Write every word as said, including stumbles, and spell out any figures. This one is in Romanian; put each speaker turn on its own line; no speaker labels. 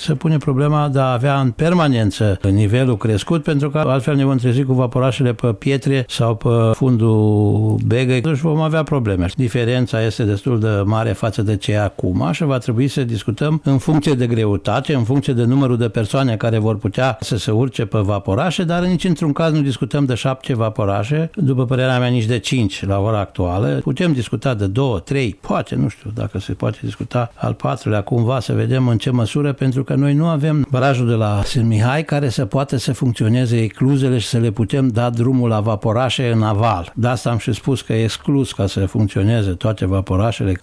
se pune problema de a avea în permanență nivelul crescut, pentru că altfel ne vom trezi cu vaporașele pe pietre sau pe fundul begăi și vom avea probleme. Diferența este destul de mare față de ce e acum și va trebui să discutăm în funcție de greutate, în funcție de numărul de persoane care vor putea să se urce pe vaporașe, dar nici într-un caz nu discutăm de șapte vaporașe, după părerea mea nici de cinci la ora actuală. Putem discuta de două, trei, poate, nu știu dacă se poate discuta al patrulea cumva, să vedem în ce măsură, pentru că noi nu avem barajul de la Sân Mihai care să poată să funcționeze ecluzele și să le putem da drumul la vaporașe în aval. De asta am și spus că e exclus ca să funcționeze toate vaporașele